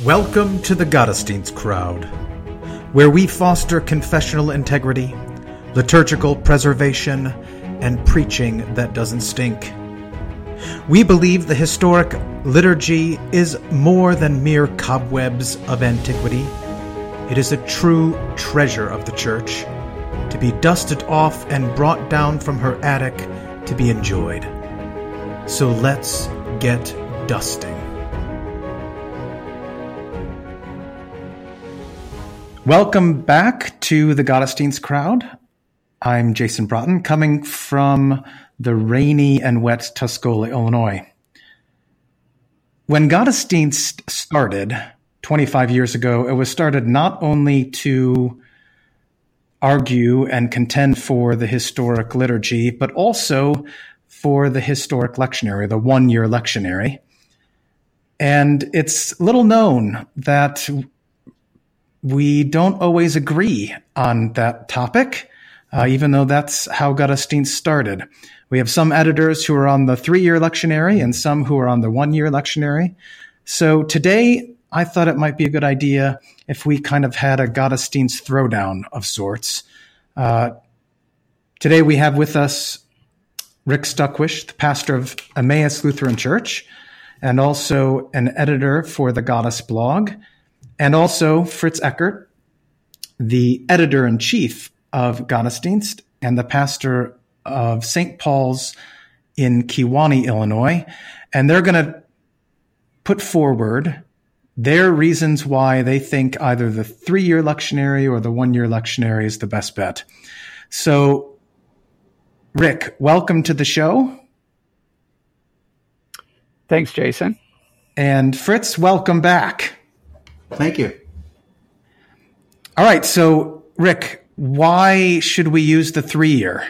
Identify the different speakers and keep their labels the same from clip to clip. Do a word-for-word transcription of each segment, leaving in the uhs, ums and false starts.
Speaker 1: Welcome to the Gottesdienst crowd, where we foster confessional integrity, liturgical preservation, and preaching that doesn't stink. We believe the historic liturgy is more than mere cobwebs of antiquity. It is a true treasure of the Church, to be dusted off and brought down from her attic to be enjoyed. So let's get dusting. Welcome back to the Gottesdienst crowd. I'm Jason Broughton, coming from the rainy and wet Tuscola, Illinois. When Gottesdienst started twenty-five years ago, it was started not only to argue and contend for the historic liturgy, but also for the historic lectionary, the one-year lectionary. And it's little known that we don't always agree on that topic, uh, even though that's how Gottesdienst started. We have some editors who are on the three-year lectionary and some who are on the one-year lectionary. So today, I thought it might be a good idea if we kind of had a Gottesdienst throwdown of sorts. Uh, today we have with us Rick Stuckwish, the pastor of Emmaus Lutheran Church, and also an editor for the Goddess blog, and also Fritz Eckert, the editor-in-chief of Gottesdienst and the pastor of Saint Paul's in Kewanee, Illinois. And they're going to put forward their reasons why they think either the three-year lectionary or the one-year lectionary is the best bet. So, Rick, welcome to the show.
Speaker 2: Thanks, Jason.
Speaker 1: And Fritz, welcome back.
Speaker 3: Thank you.
Speaker 1: All right, so Rick, why should we use the three-year?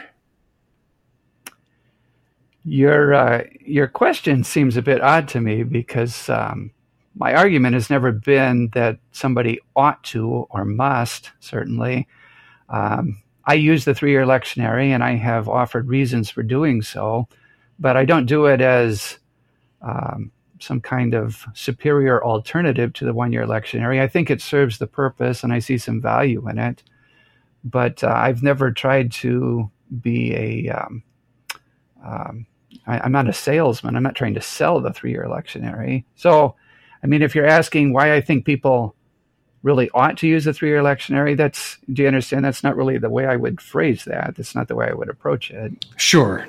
Speaker 2: Your uh, your question seems a bit odd to me because um, my argument has never been that somebody ought to or must, certainly. Um, I use the three-year lectionary, and I have offered reasons for doing so, but I don't do it as um, some kind of superior alternative to the one-year lectionary. I think it serves the purpose, and I see some value in it. But uh, I've never tried to be a... Um, um, I, I'm not a salesman. I'm not trying to sell the three-year lectionary. So, I mean, if you're asking why I think people really ought to use the three-year lectionary, that's, do you understand? That's not really the way I would phrase that. That's not the way I would approach it.
Speaker 1: Sure.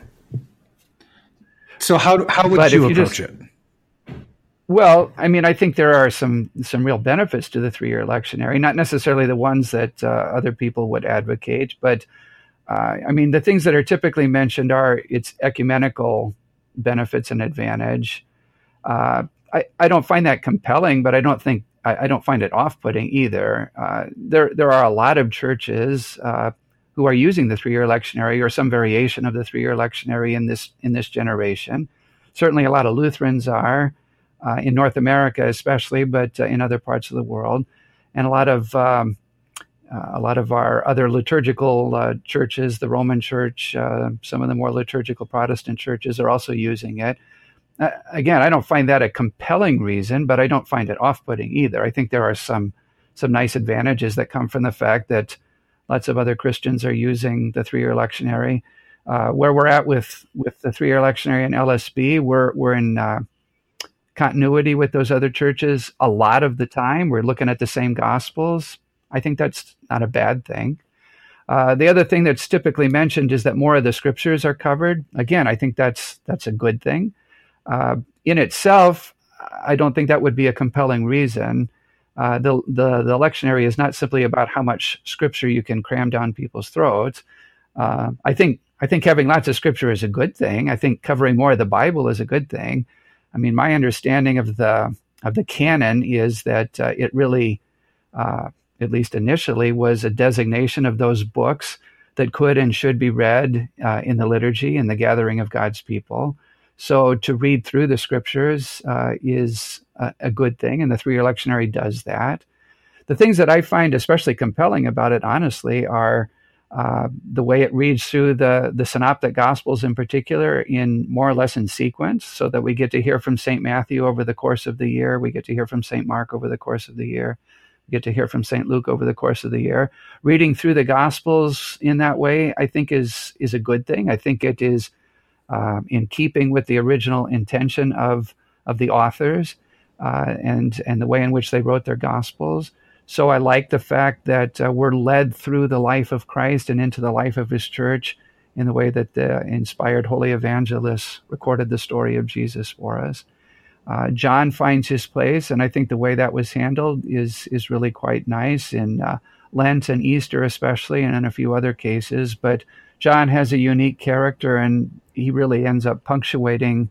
Speaker 1: So how how would
Speaker 2: But
Speaker 1: you
Speaker 2: if you
Speaker 1: approach
Speaker 2: just-
Speaker 1: it?
Speaker 2: Well, I mean, I think there are some some real benefits to the three-year lectionary, not necessarily the ones that uh, other people would advocate, but uh, I mean, the things that are typically mentioned are its ecumenical benefits and advantage. Uh, I, I don't find that compelling, but I don't think I, I don't find it off-putting either. Uh, there there are a lot of churches uh, who are using the three-year lectionary or some variation of the three-year lectionary in this in this generation. Certainly, a lot of Lutherans are. Uh, in North America, especially, but uh, in other parts of the world, and a lot of um, uh, a lot of our other liturgical uh, churches, the Roman Church, uh, some of the more liturgical Protestant churches are also using it. Uh, again, I don't find that a compelling reason, but I don't find it off-putting either. I think there are some some nice advantages that come from the fact that lots of other Christians are using the three-year lectionary. Uh, where we're at with with the three-year lectionary and L S B, we're we're in uh, continuity with those other churches a lot of the time. We're looking at the same gospels. I think that's not a bad thing. Uh, the other thing that's typically mentioned is that more of the scriptures are covered. Again, I think that's that's a good thing. Uh, in itself, I don't think that would be a compelling reason. Uh, the, the the lectionary is not simply about how much scripture you can cram down people's throats. Uh, I think I think having lots of scripture is a good thing. I think covering more of the Bible is a good thing. I mean, my understanding of the of the canon is that uh, it really, uh, at least initially, was a designation of those books that could and should be read uh, in the liturgy and the gathering of God's people. So to read through the scriptures uh, is a, a good thing, and the three-year lectionary does that. The things that I find especially compelling about it, honestly, are uh, the way it reads through the, the Synoptic Gospels in particular in more or less in sequence, so that we get to hear from Saint Matthew over the course of the year. We get to hear from Saint Mark over the course of the year. We get to hear from Saint Luke over the course of the year. Reading through the Gospels in that way, I think, is, is a good thing. I think it is uh, in keeping with the original intention of, of the authors uh, and, and the way in which they wrote their Gospels. So I like the fact that uh, we're led through the life of Christ and into the life of his church in the way that the inspired holy evangelists recorded the story of Jesus for us. Uh, John finds his place, and I think the way that was handled is is really quite nice in uh, Lent and Easter especially, and in a few other cases. But John has a unique character, and he really ends up punctuating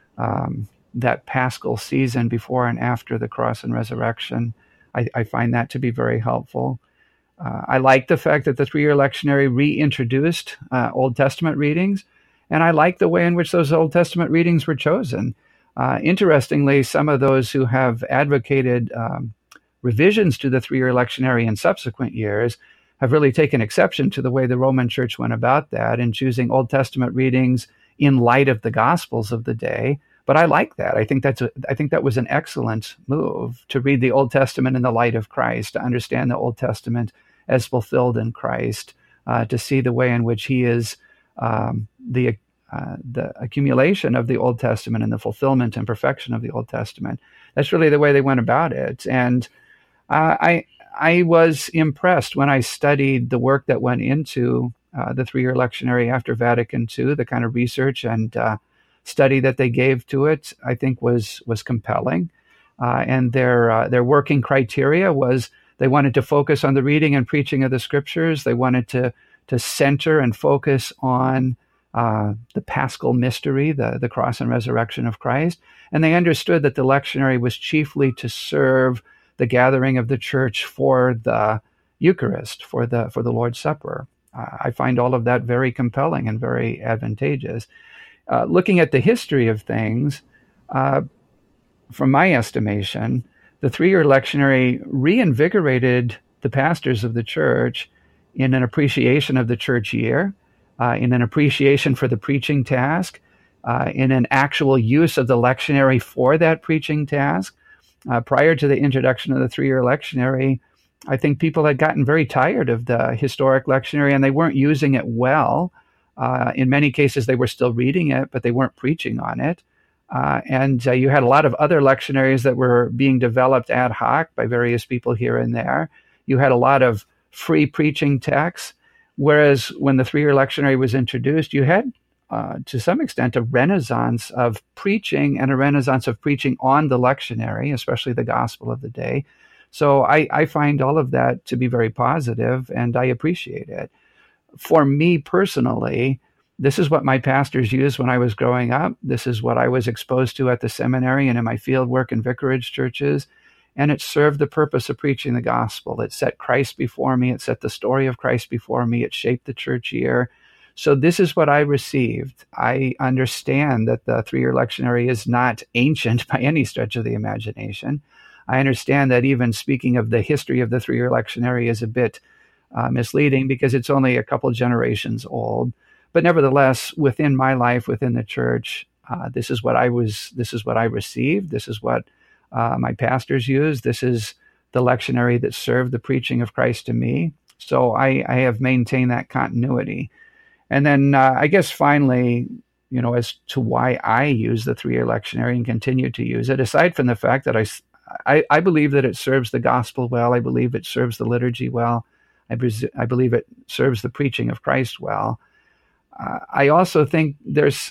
Speaker 2: um, that Paschal season before and after the cross and resurrection. I, I find that to be very helpful. Uh, I like the fact that the three-year lectionary reintroduced uh, Old Testament readings, and I like the way in which those Old Testament readings were chosen. Uh, interestingly, some of those who have advocated um, revisions to the three-year lectionary in subsequent years have really taken exception to the way the Roman Church went about that in choosing Old Testament readings in light of the Gospels of the day. But I like that. I think that's a, I think that was an excellent move to read the Old Testament in the light of Christ, to understand the Old Testament as fulfilled in Christ, uh, to see the way in which he is um, the uh, the accumulation of the Old Testament and the fulfillment and perfection of the Old Testament. That's really the way they went about it. And uh, I I was impressed when I studied the work that went into uh, the three-year lectionary after Vatican Two, the kind of research and uh, study that they gave to it, I think was was compelling. Uh, and their uh, their working criteria was they wanted to focus on the reading and preaching of the scriptures. They wanted to to center and focus on uh, the Paschal mystery, the, the cross and resurrection of Christ. And they understood that the lectionary was chiefly to serve the gathering of the church for the Eucharist, for the for the Lord's Supper. Uh, I find all of that very compelling and very advantageous. Uh, looking at the history of things, uh, from my estimation, the three-year lectionary reinvigorated the pastors of the church in an appreciation of the church year, uh, in an appreciation for the preaching task, uh, in an actual use of the lectionary for that preaching task. Uh, prior to the introduction of the three-year lectionary, I think people had gotten very tired of the historic lectionary, and they weren't using it well. Uh, in many cases, they were still reading it, but they weren't preaching on it. Uh, and uh, you had a lot of other lectionaries that were being developed ad hoc by various people here and there. You had a lot of free preaching texts, whereas when the three-year lectionary was introduced, you had, uh, to some extent, a renaissance of preaching and a renaissance of preaching on the lectionary, especially the gospel of the day. So I, I find all of that to be very positive, and I appreciate it. For me personally, this is what my pastors used when I was growing up. This is what I was exposed to at the seminary and in my field work in vicarage churches. And it served the purpose of preaching the gospel. It set Christ before me. It set the story of Christ before me. It shaped the church year. So this is what I received. I understand that the three-year lectionary is not ancient by any stretch of the imagination. I understand that even speaking of the history of the three-year lectionary is a bit uh, misleading because it's only a couple generations old. But nevertheless, within my life, within the church, uh, this is what I was. This is what I received. This is what uh, my pastors used. This is the lectionary that served the preaching of Christ to me. So I, I have maintained that continuity. And then uh, I guess finally, you know, as to why I use the three-year lectionary and continue to use it, aside from the fact that I, I, I believe that it serves the gospel well, I believe it serves the liturgy well, I, bes- I believe it serves the preaching of Christ well. Uh, I also think there's,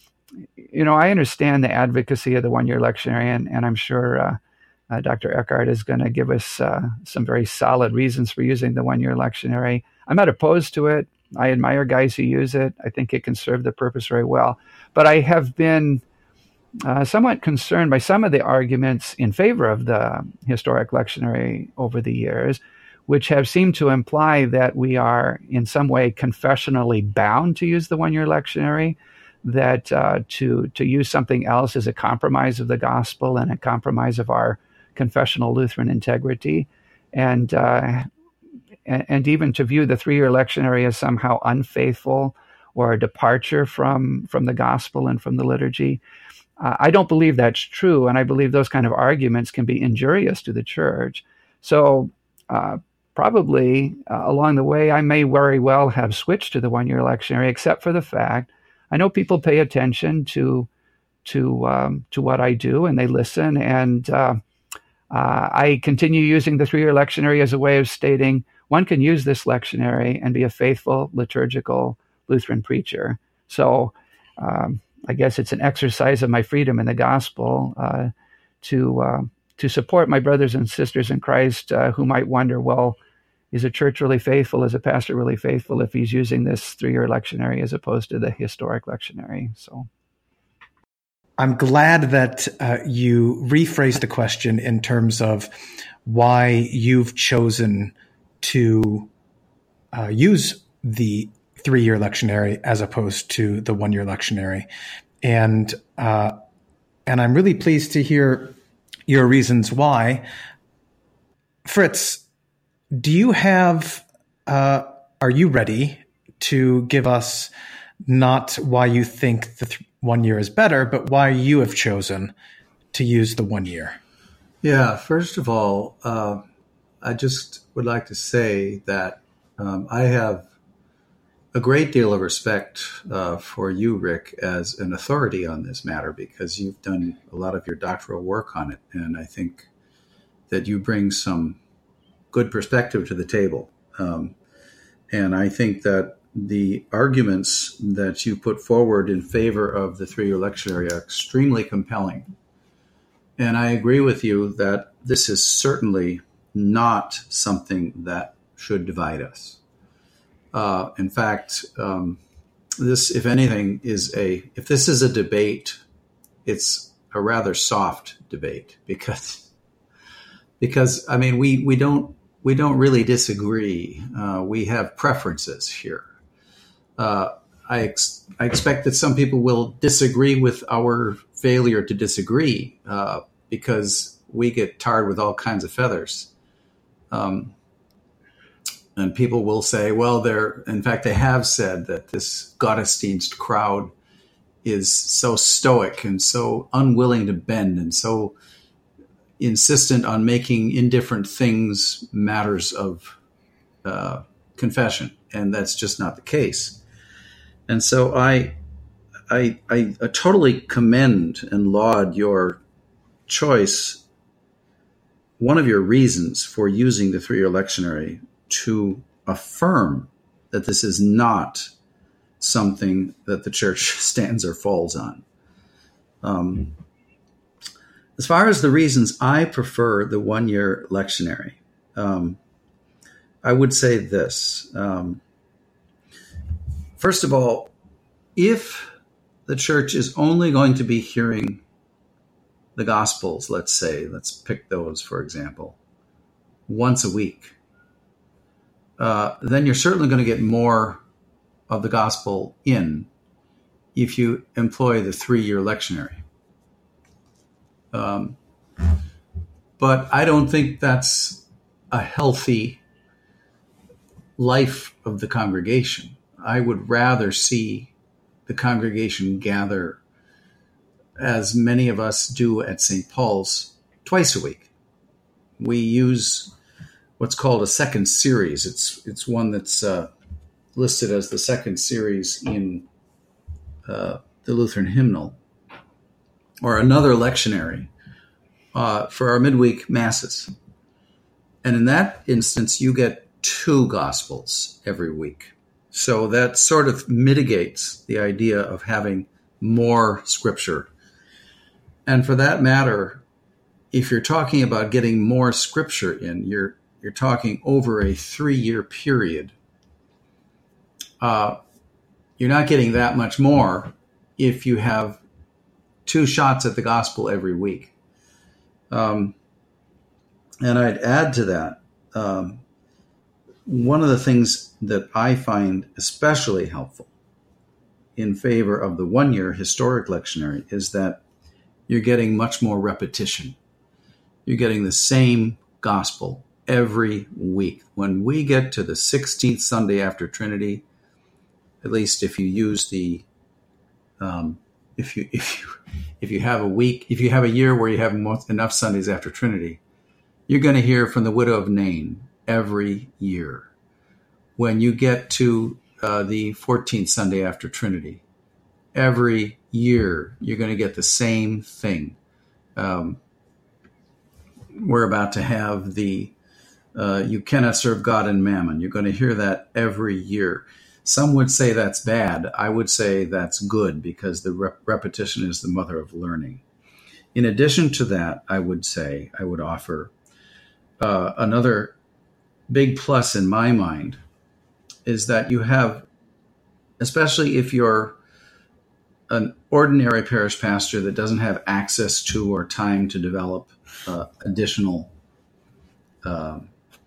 Speaker 2: you know, I understand the advocacy of the one-year lectionary, and, and I'm sure uh, uh, Doctor Eckhart is going to give us uh, some very solid reasons for using the one-year lectionary. I'm not opposed to it. I admire guys who use it. I think it can serve the purpose very well. But I have been uh, somewhat concerned by some of the arguments in favor of the historic lectionary over the years, which have seemed to imply that we are in some way confessionally bound to use the one-year lectionary, that uh, to to use something else is a compromise of the gospel and a compromise of our confessional Lutheran integrity. And uh, and, and even to view the three-year lectionary as somehow unfaithful or a departure from, from the gospel and from the liturgy. Uh, I don't believe that's true, and I believe those kind of arguments can be injurious to the church. So uh, probably uh, along the way, I may very well have switched to the one-year lectionary, except for the fact I know people pay attention to to um, to what I do, and they listen, and uh, uh, I continue using the three-year lectionary as a way of stating one can use this lectionary and be a faithful liturgical Lutheran preacher. So um, I guess it's an exercise of my freedom in the gospel uh, to uh, to support my brothers and sisters in Christ uh, who might wonder, well, is a church really faithful? Is a pastor really faithful if he's using this three-year lectionary as opposed to the historic lectionary? So
Speaker 1: I'm glad that uh, you rephrased the question in terms of why you've chosen to uh, use the three-year lectionary as opposed to the one-year lectionary. And uh, and I'm really pleased to hear your reasons why. Fritz, do you have, uh, are you ready to give us not why you think the th- one year is better, but why you have chosen to use the one year?
Speaker 3: Yeah, first of all, uh, I just would like to say that um, I have a great deal of respect uh, for you, Rick, as an authority on this matter, because you've done a lot of your doctoral work on it. And I think that you bring some good perspective to the table. Um, and I think that the arguments that you put forward in favor of the three-year lectionary are extremely compelling. And I agree with you that this is certainly not something that should divide us. Uh, in fact, um, this, if anything, is a, if this is a debate, it's a rather soft debate because, because I mean, we, we don't, we don't really disagree. Uh, we have preferences here. Uh, I, ex- I expect that some people will disagree with our failure to disagree uh, because we get tarred with all kinds of feathers. Um, and people will say, well, they're, in fact, they have said that this Gottesdienst crowd is so stoic and so unwilling to bend and so insistent on making indifferent things matters of uh, confession. And that's just not the case. And so I, I, I, I totally commend and laud your choice. One of your reasons for using the three-year lectionary to affirm that this is not something that the church stands or falls on. Um, as far as the reasons I prefer the one-year lectionary, um, I would say this. Um, first of all, if the church is only going to be hearing the Gospels, let's say, let's pick those, for example, once a week, uh, then you're certainly going to get more of the gospel in if you employ the three-year lectionary. Um, but I don't think that's a healthy life of the congregation. I would rather see the congregation gather, as many of us do at Saint Paul's, twice a week. We use what's called a second series. It's it's one that's uh, listed as the second series in uh, the Lutheran hymnal, or another lectionary uh, for our midweek masses. And in that instance, you get two gospels every week. So that sort of mitigates the idea of having more scripture. And for that matter, if you're talking about getting more scripture in, you're you're talking over a three-year period. Uh, you're not getting that much more if you have two shots at the gospel every week. Um, and I'd add to that, um, one of the things that I find especially helpful in favor of the one-year historic lectionary is that you're getting much more repetition. You're getting the same gospel every week. When we get to the sixteenth Sunday after Trinity, at least if you use the, um, if you if you if you have a week, if you have a year where you have enough Sundays after Trinity, you're going to hear from the widow of Nain every year. When you get to uh, the fourteenth Sunday after Trinity, every year you're going to get the same thing. Um, we're about to have the uh, you cannot serve God and mammon. You're going to hear that every year. Some would say that's bad. I would say that's good, because the rep- repetition is the mother of learning. In addition to that, I would say, I would offer uh, another big plus in my mind is that you have, especially if you're an ordinary parish pastor that doesn't have access to or time to develop uh, additional uh,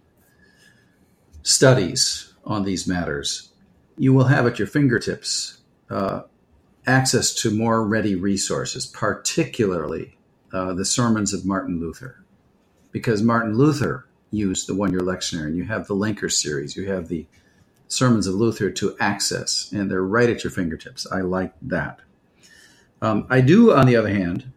Speaker 3: studies on these matters, you will have at your fingertips uh, access to more ready resources, particularly uh, the sermons of Martin Luther, because Martin Luther used the one-year lectionary, and you have the Linker series, you have the sermons of Luther to access, and they're right at your fingertips. I like that. Um, I do, on the other hand,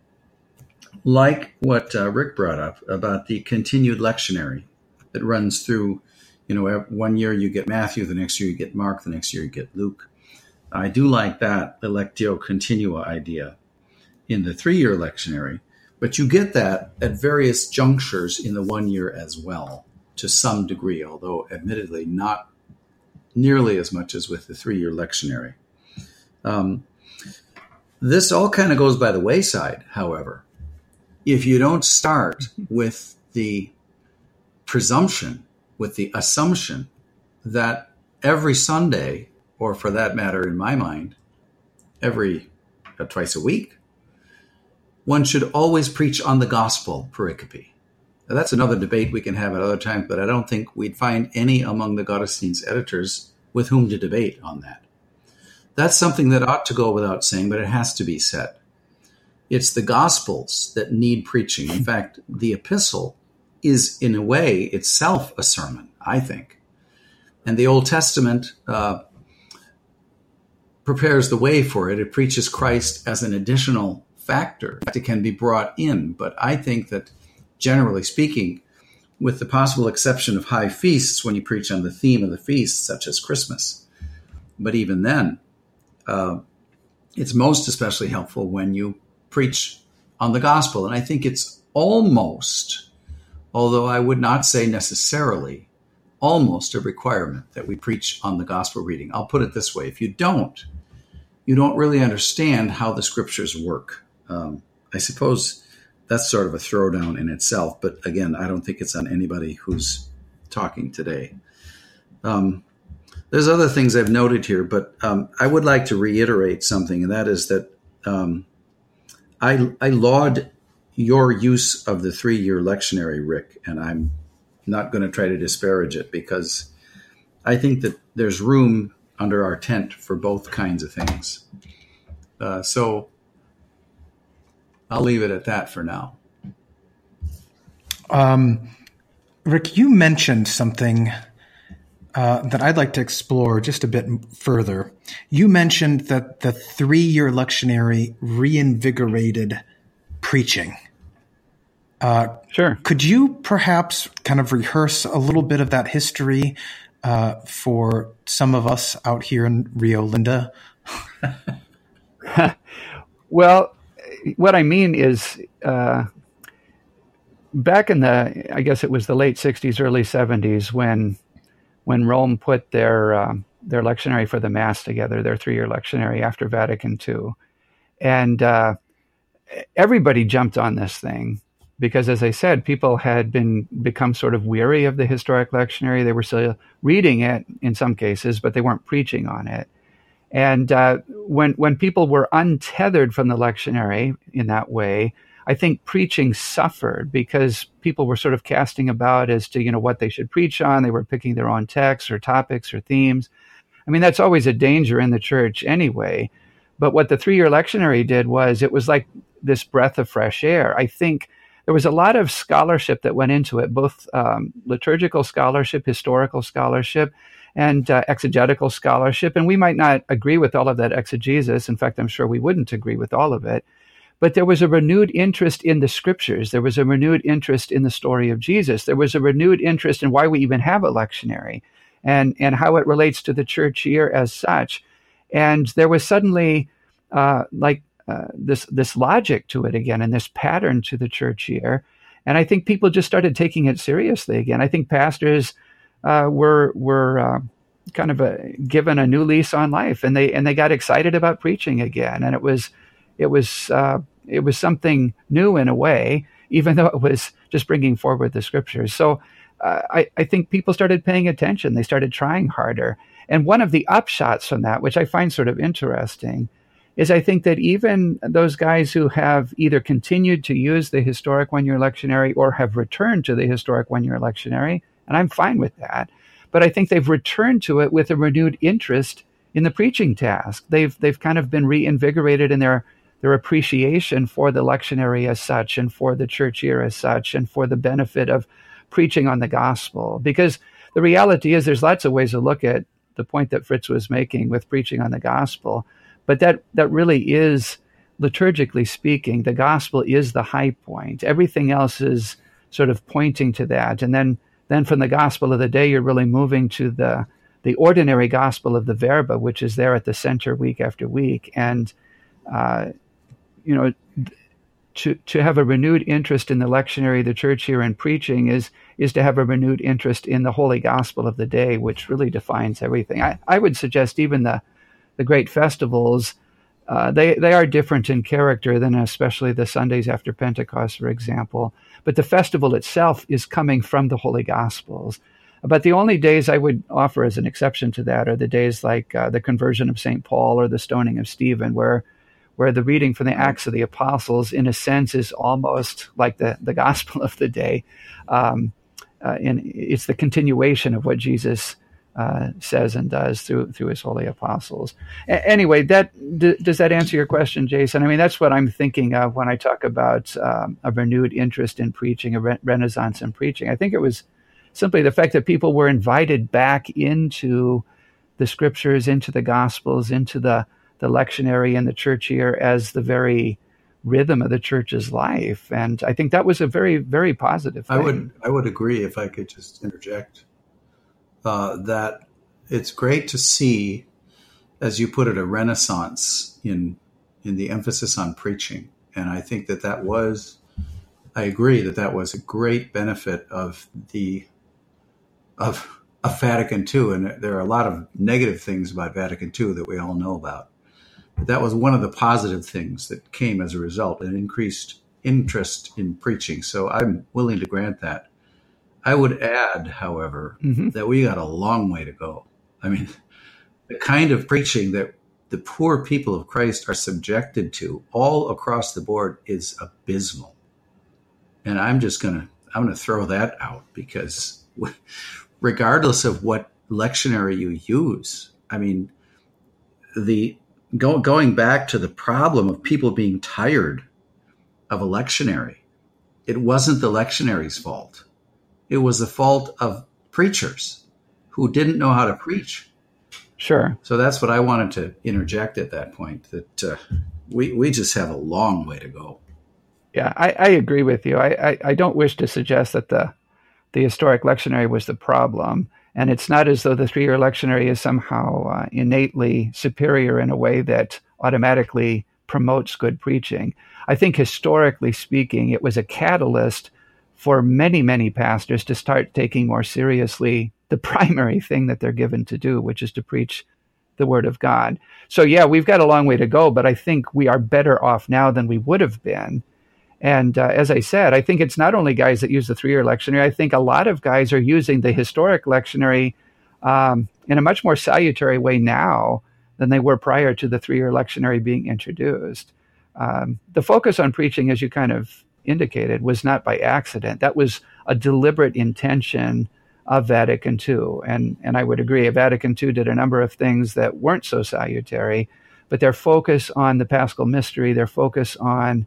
Speaker 3: like what uh, Rick brought up about the continued lectionary that runs through. You know, one year you get Matthew, the next year you get Mark, the next year you get Luke. I do like that Lectio Continua idea in the three-year lectionary, but you get that at various junctures in the one year as well, to some degree, although admittedly not nearly as much as with the three-year lectionary. Um, this all kind of goes by the wayside, however, if you don't start with the presumption, with the assumption that every Sunday, or for that matter, in my mind, every uh, twice a week, one should always preach on the gospel pericope. Now, that's another debate we can have at other times, but I don't think we'd find any among the Gottesdienst editors with whom to debate on that. That's something that ought to go without saying, but it has to be said. It's the Gospels that need preaching. In fact, the epistle is in a way itself a sermon, I think. And the Old Testament uh, prepares the way for it. It preaches Christ as an additional factor that can be brought in. But I think that, generally speaking, with the possible exception of high feasts, when you preach on the theme of the feast, such as Christmas, but even then, uh, it's most especially helpful when you preach on the gospel. And I think it's almost, although I would not say necessarily, almost a requirement that we preach on the gospel reading. I'll put it this way. If you don't, you don't really understand how the scriptures work. Um, I suppose that's sort of a throwdown in itself. But again, I don't think it's on anybody who's talking today. Um, there's other things I've noted here, but um, I would like to reiterate something, and that is that um, I, I laud your use of the three-year lectionary, Rick, and I'm not going to try to disparage it, because I think that there's room under our tent for both kinds of things. Uh, so I'll leave it at that for now.
Speaker 1: Um, Rick, you mentioned something uh, that I'd like to explore just a bit further. You mentioned that the three-year lectionary reinvigorated preaching. Uh,
Speaker 2: sure.
Speaker 1: Could you perhaps kind of rehearse a little bit of that history uh, for some of us out here in Rio Linda?
Speaker 2: Well, what I mean is, uh, back in the, I guess it was the late sixties, early seventies, when when Rome put their um, their lectionary for the Mass together, their three-year lectionary after Vatican Two, and uh, everybody jumped on this thing. Because, as I said, people had been become sort of weary of the historic lectionary. They were still reading it in some cases, but they weren't preaching on it. And uh, when when people were untethered from the lectionary in that way, I think preaching suffered, because people were sort of casting about as to, you know, what they should preach on. They were picking their own texts or topics or themes. I mean, that's always a danger in the church anyway. But what the three-year lectionary did was, it was like this breath of fresh air. I think there was a lot of scholarship that went into it, both um, liturgical scholarship, historical scholarship, and uh, exegetical scholarship. And we might not agree with all of that exegesis. In fact, I'm sure we wouldn't agree with all of it. But there was a renewed interest in the scriptures. There was a renewed interest in the story of Jesus. There was a renewed interest in why we even have a lectionary and, and how it relates to the church year as such. And there was suddenly uh, like uh, this this logic to it again, and this pattern to the church year. And I think people just started taking it seriously again. I think pastors uh, were were uh, kind of a, given a new lease on life, and they and they got excited about preaching again. And it was it was uh, it was something new in a way, even though it was just bringing forward the scriptures. So uh, I, I think people started paying attention. They started trying harder. And one of the upshots from that, which I find sort of interesting, is I think that even those guys who have either continued to use the historic one-year lectionary or have returned to the historic one-year lectionary, and I'm fine with that, but I think they've returned to it with a renewed interest in the preaching task. They've they've kind of been reinvigorated in their their appreciation for the lectionary as such, and for the church year as such, and for the benefit of preaching on the gospel. Because the reality is there's lots of ways to look at the point that Fritz was making with preaching on the gospel, but that, that really is, liturgically speaking, the gospel is the high point. Everything else is sort of pointing to that. And then, then from the gospel of the day, you're really moving to the, the ordinary gospel of the Verba, which is there at the center week after week. And, uh, you know, to to have a renewed interest in the lectionary, the church year, and preaching is is to have a renewed interest in the holy gospel of the day, which really defines everything. I, I would suggest even the the great festivals, uh, they they are different in character than especially the Sundays after Pentecost, for example. But the festival itself is coming from the holy gospels. But the only days I would offer as an exception to that are the days like uh, the conversion of Saint Paul or the stoning of Stephen, where where the reading from the Acts of the Apostles, in a sense, is almost like the, the gospel of the day. Um, uh, and it's the continuation of what Jesus uh, says and does through through his holy apostles. A- anyway, that d- does that answer your question, Jason? I mean, that's what I'm thinking of when I talk about um, a renewed interest in preaching, a re- renaissance in preaching. I think it was simply the fact that people were invited back into the scriptures, into the gospels, into the the lectionary and the church year as the very rhythm of the church's life. And I think that was a very, very positive thing.
Speaker 3: I would, I would agree, if I could just interject, uh, that it's great to see, as you put it, a renaissance in, in the emphasis on preaching. And I think that that was, I agree that that was a great benefit of the, of, of Vatican Two. And there are a lot of negative things about Vatican Two that we all know about. That was one of the positive things that came as a result, an increased interest in preaching. So I'm willing to grant that. I would add, however, mm-hmm. that we got a long way to go. I mean, the kind of preaching that the poor people of Christ are subjected to all across the board is abysmal. And I'm just going to, I'm going to throw that out, because regardless of what lectionary you use, I mean, the, Go, going back to the problem of people being tired of a lectionary, it wasn't the lectionary's fault. It was the fault of preachers who didn't know how to preach.
Speaker 2: Sure.
Speaker 3: So that's what I wanted to interject at that point, that uh, we, we just have a long way to go.
Speaker 2: Yeah, I, I agree with you. I, I, I don't wish to suggest that the, the historic lectionary was the problem. And it's not as though the three-year lectionary is somehow uh, innately superior in a way that automatically promotes good preaching. I think historically speaking, it was a catalyst for many, many pastors to start taking more seriously the primary thing that they're given to do, which is to preach the word of God. So yeah, we've got a long way to go, but I think we are better off now than we would have been. And uh, as I said, I think it's not only guys that use the three-year lectionary. I think a lot of guys are using the historic lectionary um, in a much more salutary way now than they were prior to the three-year lectionary being introduced. Um, the focus on preaching, as you kind of indicated, was not by accident. That was a deliberate intention of Vatican Two. And, and I would agree, Vatican Two did a number of things that weren't so salutary, but their focus on the Paschal mystery, their focus on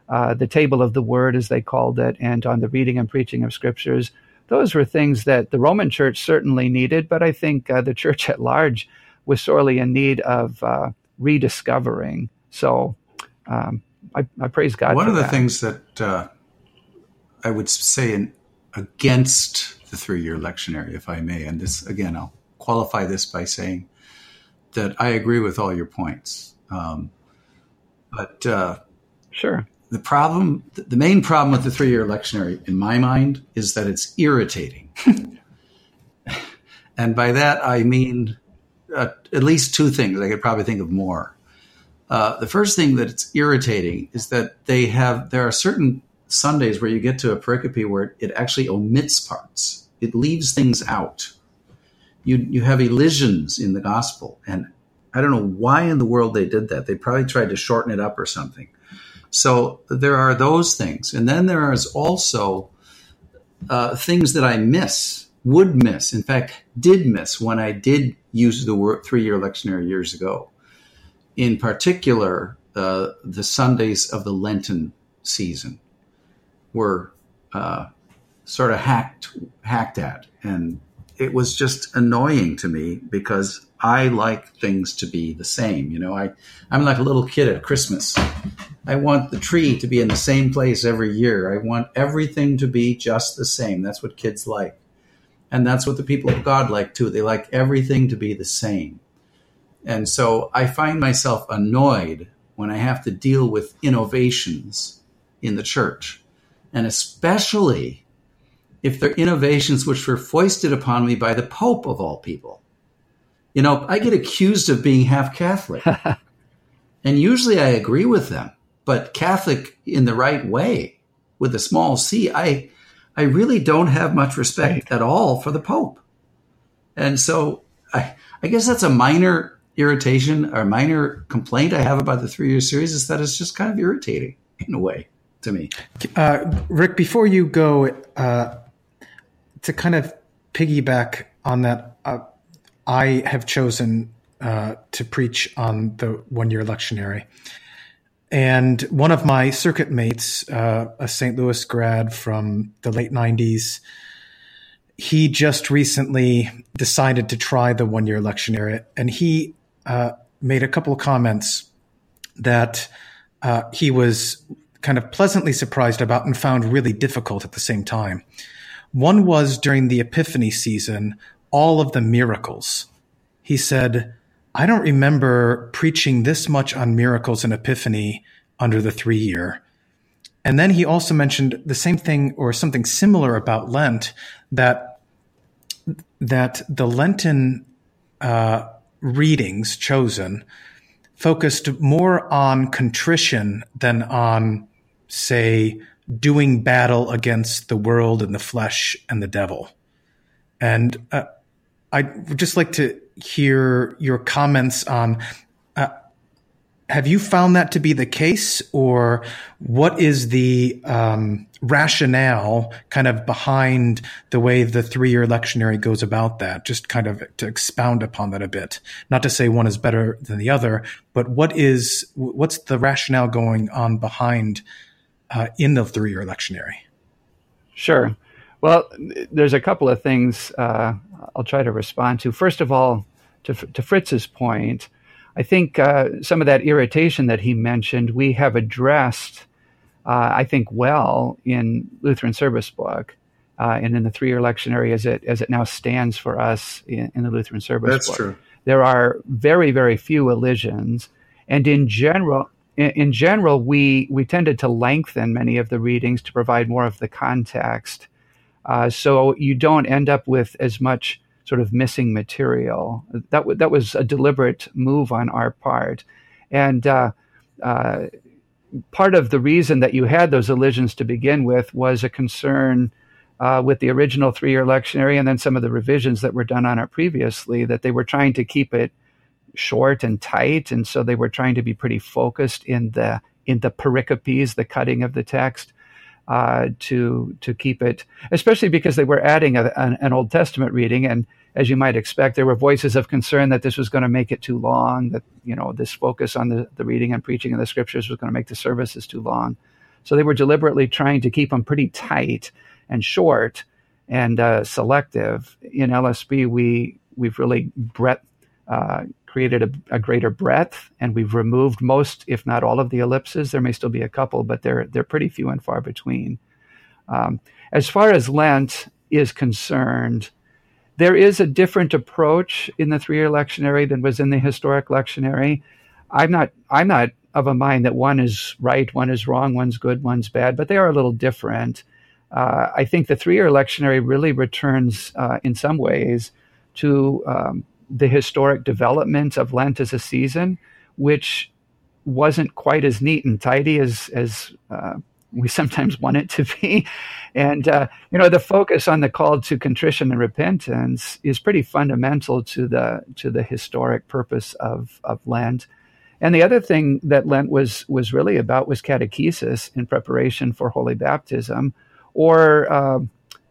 Speaker 2: uh, the table of the word, as they called it, and on the reading and preaching of scriptures. Those were things that the Roman Church certainly needed, but I think uh, the church at large was sorely in need of uh, rediscovering. So um, I, I praise God.
Speaker 3: One
Speaker 2: for
Speaker 3: of the
Speaker 2: that.
Speaker 3: things that uh, I would say in, against the three-year lectionary, if I may, and this, again, I'll qualify this by saying that I agree with all your points. Um, but uh,
Speaker 2: sure.
Speaker 3: The problem, the main problem with the three-year lectionary, in my mind, is that it's irritating. And by that, I mean uh, at least two things. I could probably think of more. Uh, the first thing that it's irritating is that they have, there are certain Sundays where you get to a pericope where it actually omits parts. It leaves things out. You you have elisions in the gospel. And I don't know why in the world they did that. They probably tried to shorten it up or something. So there are those things. And then there is also uh, things that I miss, would miss, in fact, did miss when I did use the word three-year lectionary years ago. In particular, uh, the Sundays of the Lenten season were uh, sort of hacked, hacked at. And it was just annoying to me because I like things to be the same. You know, I, I'm like a little kid at Christmas. I want the tree to be in the same place every year. I want everything to be just the same. That's what kids like. And that's what the people of God like too. They like everything to be the same. And so I find myself annoyed when I have to deal with innovations in the church. And especially if they're innovations which were foisted upon me by the Pope of all people. You know, I get accused of being half Catholic. And usually I agree with them. But Catholic in the right way, with a small c, I I really don't have much respect right. at all for the Pope. And so I, I guess that's a minor irritation or minor complaint I have about the three-year series, is that it's just kind of irritating in a way to me.
Speaker 1: Uh, Rick, before you go, uh, to kind of piggyback on that, uh, I have chosen uh, to preach on the one-year lectionary. And one of my circuit mates, uh, a Saint Louis grad from the late nineties, he just recently decided to try the one-year lectionary. And he uh, made a couple of comments that uh, he was kind of pleasantly surprised about and found really difficult at the same time. One was during the Epiphany season, all of the miracles. He said, I don't remember preaching this much on miracles in Epiphany under the three year. And then he also mentioned the same thing or something similar about Lent, that that the Lenten uh, readings chosen focused more on contrition than on, say, doing battle against the world and the flesh and the devil. And uh, I'd just like to hear your comments on, uh, have you found that to be the case, or what is the um, rationale kind of behind the way the three-year lectionary goes about that? Just kind of to expound upon that a bit. Not to say one is better than the other, but what is, what's the rationale going on behind uh, in the three-year lectionary?
Speaker 2: Sure. Well, there's a couple of things uh, I'll try to respond to. First of all, to, to Fritz's point, I think uh, some of that irritation that he mentioned, we have addressed, uh, I think, well in Lutheran Service Book uh, and in the three-year lectionary as it as it now stands for us in, in the Lutheran Service
Speaker 3: That's
Speaker 2: Book.
Speaker 3: That's true.
Speaker 2: There are very, very few elisions, and in general, in, in general, we we tended to lengthen many of the readings to provide more of the context. Uh, so you don't end up with as much sort of missing material. That w- that was a deliberate move on our part. And uh, uh, part of the reason that you had those elisions to begin with was a concern uh, with the original three-year lectionary and then some of the revisions that were done on it previously, that they were trying to keep it short and tight. And so they were trying to be pretty focused in the in the pericopes, the cutting of the text. Uh, to to keep it, especially because they were adding a, an, an Old Testament reading, and as you might expect, there were voices of concern that this was going to make it too long, that you know this focus on the, the reading and preaching of the scriptures was going to make the services too long. So they were deliberately trying to keep them pretty tight and short and uh, selective. In L S B, we, we've really breadth, uh, created a, a greater breadth, and we've removed most, if not all, of the ellipses. There may still be a couple, but they're, they're pretty few and far between. Um, as far as Lent is concerned, there is a different approach in the three-year lectionary than was in the historic lectionary. I'm not I'm not of a mind that one is right, one is wrong, one's good, one's bad, but they are a little different. Uh, I think the three-year lectionary really returns uh, in some ways to um, the historic development of Lent as a season, which wasn't quite as neat and tidy as as uh, we sometimes want it to be. And, uh, you know, the focus on the call to contrition and repentance is pretty fundamental to the to the historic purpose of, of Lent. And the other thing that Lent was was really about was catechesis in preparation for holy baptism, or uh,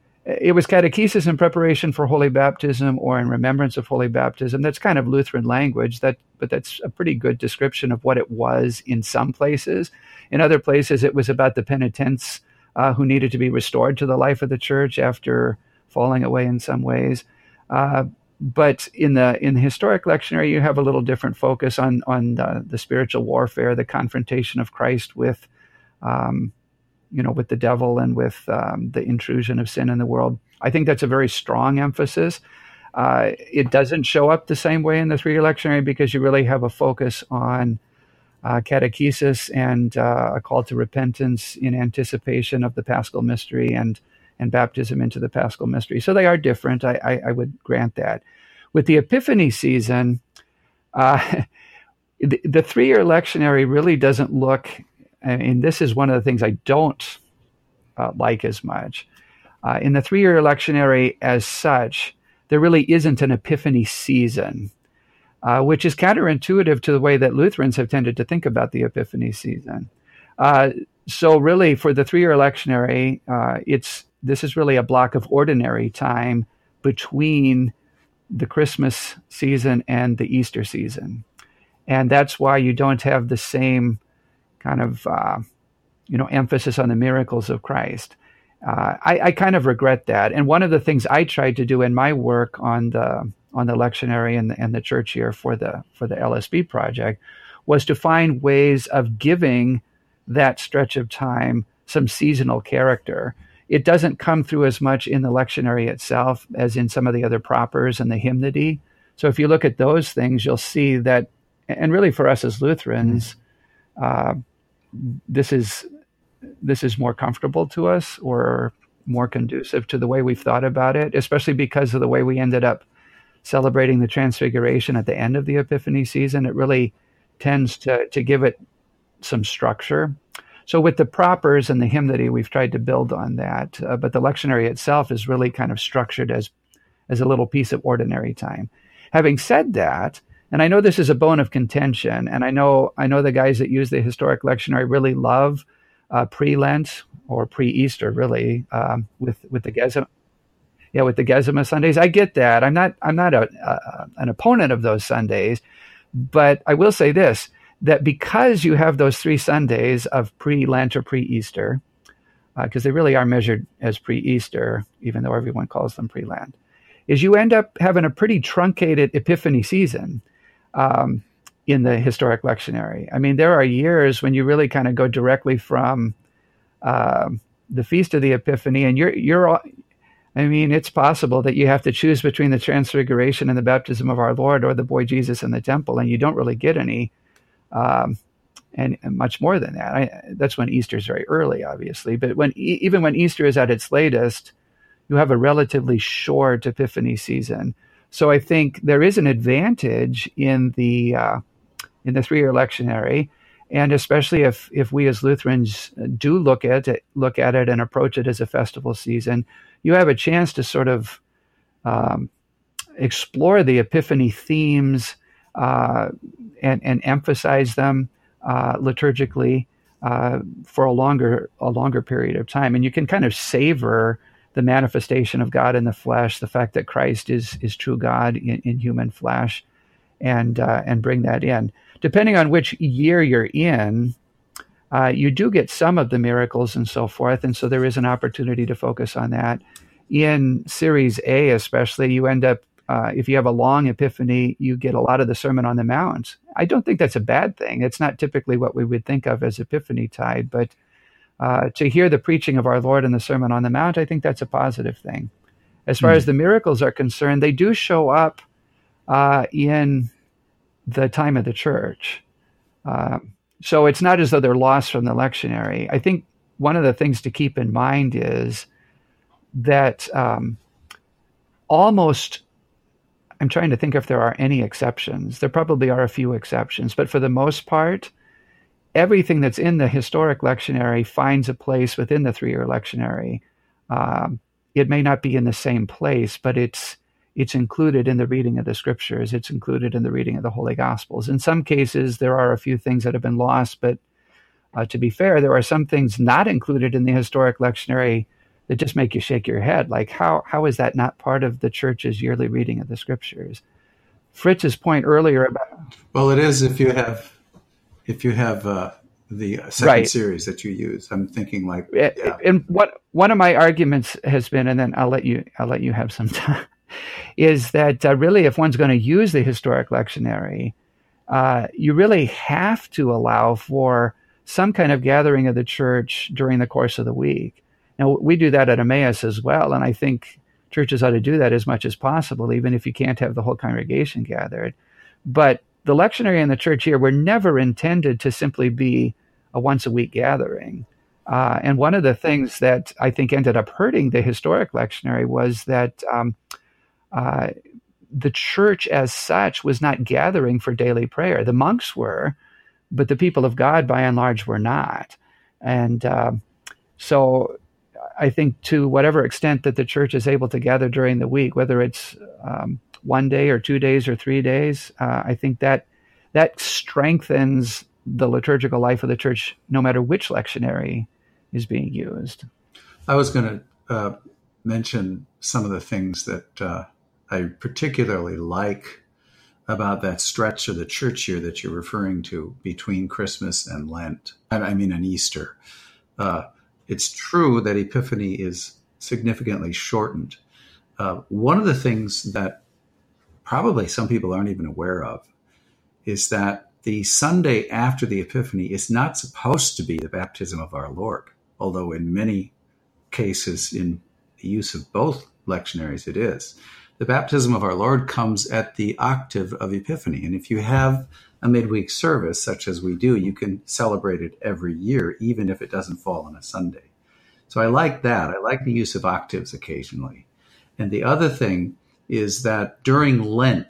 Speaker 2: it was catechesis in preparation for holy baptism or in remembrance of holy baptism. That's kind of Lutheran language, that, but that's a pretty good description of what it was in some places. In other places, it was about the penitents uh, who needed to be restored to the life of the church after falling away in some ways. Uh, but in the in the historic lectionary, you have a little different focus on on the, the spiritual warfare, the confrontation of Christ with, um, you know, with the devil and with um, the intrusion of sin in the world. I think that's a very strong emphasis. Uh, it doesn't show up the same way in the three-year lectionary because you really have a focus on Uh, catechesis and uh, a call to repentance in anticipation of the Paschal mystery and and baptism into the Paschal mystery. So they are different. I, I, I would grant that. With the Epiphany season, uh, the, the three-year lectionary really doesn't look, and this is one of the things I don't uh, like as much. Uh, in the three-year lectionary as such, there really isn't an Epiphany season. Uh, which is counterintuitive to the way that Lutherans have tended to think about the Epiphany season. Uh, so really, for the three-year lectionary, uh, it's this is really a block of ordinary time between the Christmas season and the Easter season. And that's why you don't have the same kind of, uh, you know, emphasis on the miracles of Christ. Uh, I, I kind of regret that. And one of the things I tried to do in my work on the on the lectionary and the, and the church year for the for the L S B project was to find ways of giving that stretch of time some seasonal character. It doesn't come through as much in the lectionary itself as in some of the other propers and the hymnody. So if you look at those things, you'll see that, and really for us as Lutherans, mm-hmm. uh, this is this is more comfortable to us or more conducive to the way we've thought about it, especially because of the way we ended up celebrating the Transfiguration at the end of the Epiphany season. It really tends to, to give it some structure. So with the propers and the hymnody, we've tried to build on that, uh, but the lectionary itself is really kind of structured as, as a little piece of ordinary time. Having said that, and I know this is a bone of contention, and I know I know the guys that use the historic lectionary really love uh, pre-Lent or pre-Easter, really, um, with, with the Gesem. Yeah, with the Gesima Sundays, I get that. I'm not. I'm not a, a, an opponent of those Sundays, but I will say this: that because you have those three Sundays of pre-Lent or pre-Easter, because uh, they really are measured as pre-Easter, even though everyone calls them pre-Lent, is you end up having a pretty truncated Epiphany season um, in the historic lectionary. I mean, there are years when you really kind of go directly from uh, the Feast of the Epiphany, and you're you're all. I mean, it's possible that you have to choose between the Transfiguration and the baptism of our Lord or the boy Jesus in the temple, and you don't really get any, um, and, and much more than that. I, that's when Easter is very early, obviously. But when even when Easter is at its latest, you have a relatively short Epiphany season. So I think there is an advantage in the uh, in the three-year lectionary, and especially if if we as Lutherans do look at it, look at it and approach it as a festival season, you have a chance to sort of um, explore the Epiphany themes uh, and, and emphasize them uh, liturgically uh, for a longer a longer period of time, and you can kind of savor the manifestation of God in the flesh, the fact that Christ is is true God in, in human flesh, and uh, and bring that in. Depending on which year you're in, uh, you do get some of the miracles and so forth. And so there is an opportunity to focus on that. In Series A, especially, you end up, uh, if you have a long epiphany, you get a lot of the Sermon on the Mount. I don't think that's a bad thing. It's not typically what we would think of as epiphany tide, but uh, to hear the preaching of our Lord in the Sermon on the Mount, I think that's a positive thing. As far mm. as the miracles are concerned, they do show up uh, in the time of the church. Uh, so it's not as though they're lost from the lectionary. I think one of the things to keep in mind is that um, almost, I'm trying to think if there are any exceptions. There probably are a few exceptions, but for the most part, everything that's in the historic lectionary finds a place within the three-year lectionary. Um, it may not be in the same place, but it's it's included in the reading of the scriptures. It's included in the reading of the Holy Gospels. In some cases, there are a few things that have been lost, but uh, to be fair, there are some things not included in the historic lectionary that just make you shake your head. Like, how how is that not part of the church's yearly reading of the scriptures? Fritz's point earlier about...
Speaker 3: Well, it is if you have if you have uh, the second right. series that you use. I'm thinking like... Yeah.
Speaker 2: And what one of my arguments has been, and then I'll let you I'll let you have some time, is that uh, really if one's going to use the historic lectionary, uh, you really have to allow for some kind of gathering of the church during the course of the week. Now, we do that at Emmaus as well, and I think churches ought to do that as much as possible, even if you can't have the whole congregation gathered. But the lectionary and the church here were never intended to simply be a once-a-week gathering. Uh, and one of the things that I think ended up hurting the historic lectionary was that um, uh, the church as such was not gathering for daily prayer. The monks were, but the people of God, by and large, were not. And uh, so... I think to whatever extent that the church is able to gather during the week, whether it's um, one day or two days or three days, uh, I think that that strengthens the liturgical life of the church, no matter which lectionary is being used.
Speaker 3: I was going to uh, mention some of the things that uh, I particularly like about that stretch of the church year that you're referring to between Christmas and Lent. I mean, and Easter. Uh, It's true that Epiphany is significantly shortened. Uh, one of the things that probably some people aren't even aware of is that the Sunday after the Epiphany is not supposed to be the baptism of our Lord, although in many cases in the use of both lectionaries it is. The baptism of our Lord comes at the octave of Epiphany, and if you have a midweek service, such as we do, you can celebrate it every year, even if it doesn't fall on a Sunday. So I like that. I like the use of octaves occasionally. And the other thing is that during Lent,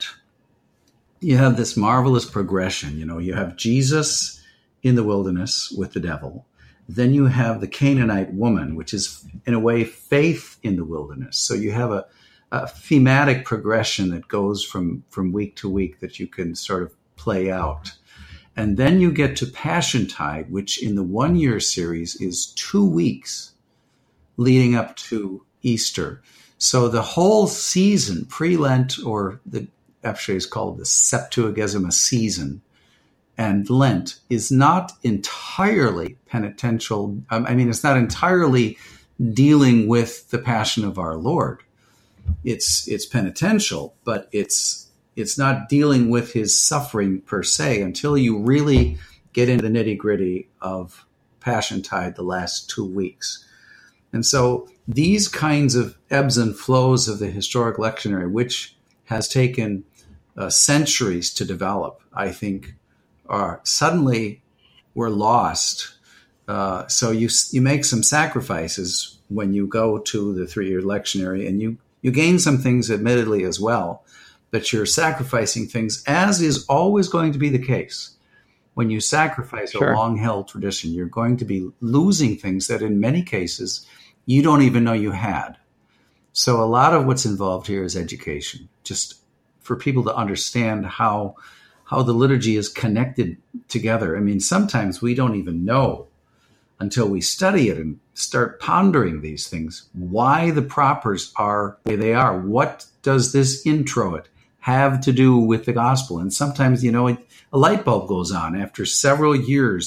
Speaker 3: you have this marvelous progression. You know, you have Jesus in the wilderness with the devil. Then you have the Canaanite woman, which is, in a way, faith in the wilderness. So you have a, a thematic progression that goes from, from week to week that you can sort of play out. And then you get to Passiontide, which in the one-year series is two weeks leading up to Easter. So the whole season, pre-Lent, or the actually is called the Septuagesima season, and Lent is not entirely penitential. Um, I mean, it's not entirely dealing with the Passion of our Lord. It's it's penitential, but it's It's not dealing with his suffering per se until you really get into the nitty-gritty of Passiontide the last two weeks. And so these kinds of ebbs and flows of the historic lectionary, which has taken uh, centuries to develop, I think, are suddenly were lost. Uh, so you you make some sacrifices when you go to the three-year lectionary, and you, you gain some things, admittedly, as well. But you're sacrificing things, as is always going to be the case. When you sacrifice sure. a long-held tradition, you're going to be losing things that in many cases you don't even know you had. So a lot of what's involved here is education, just for people to understand how how the liturgy is connected together. I mean, sometimes we don't even know until we study it and start pondering these things, why the propers are the way they are. What does this introit have to do with the gospel? And sometimes, you know, a light bulb goes on after several years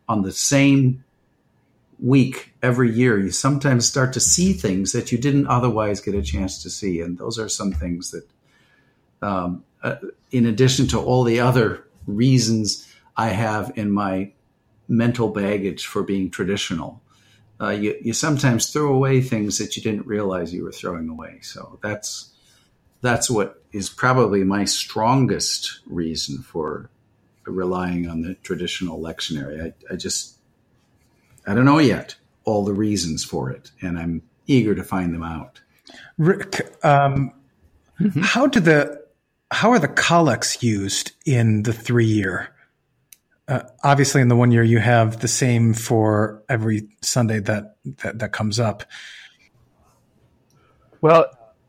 Speaker 3: on the same week every year, you sometimes start to see things that you didn't otherwise get a chance to see. And those are some things that, um, uh, in addition to all the other reasons I have in my mental baggage for being traditional, uh, you, you sometimes throw away things that you didn't realize you were throwing away. So that's that's what is probably my strongest reason for relying on the traditional lectionary. I, I just, I don't know yet all the reasons for it, and I'm eager to find them out.
Speaker 1: Rick, um, mm-hmm. how do the how are the collects used in the three year? Uh, obviously, in the one year, you have the same for every Sunday that that, that comes up.
Speaker 2: Well,